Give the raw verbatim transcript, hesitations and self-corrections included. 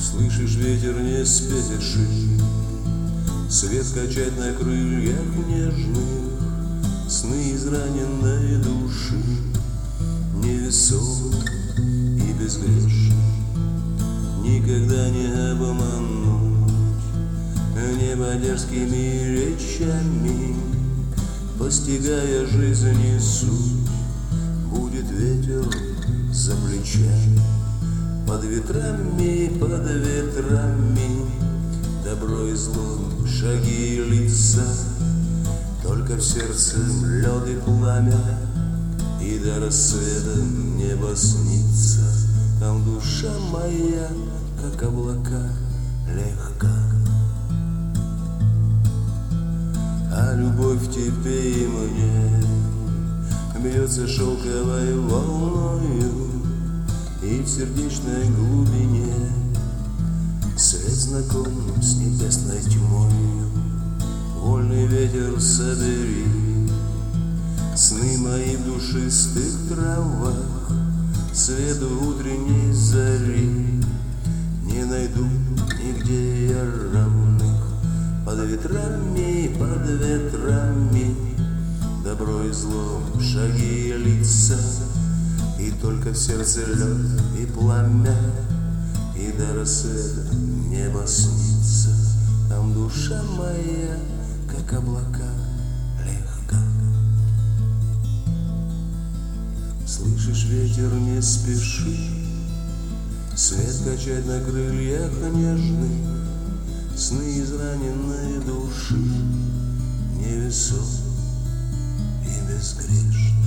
Слышишь, ветер не спешит свет качать на крыльях нежных сны израненной души, невесомых и безгрешных. Никогда не обмануть небо дерзкими речами, постигая жизни суть. Будет ветер за плечами, под ветрами, под ветрами, добро и зло, шаги и лица. Только в сердце лед и пламя, и до рассвета небо снится. Там душа моя, как облака, легка. А любовь тебе и мне бьется шелковой волною, и в сердечной глубине свет знаком с небесной тьмою. Вольный ветер, собери сны мои в душистых травах, свету утренней зари. Не найду нигде я равных, под ветрами, под ветрами, добро и зло, шаги и лица. И только в сердце лед и пламя, и до рассвета небо снится. Там душа моя, как облака, легка. Слышишь, ветер не спеши свет качать на крыльях нежных сны израненной души, невесом и безгрешной.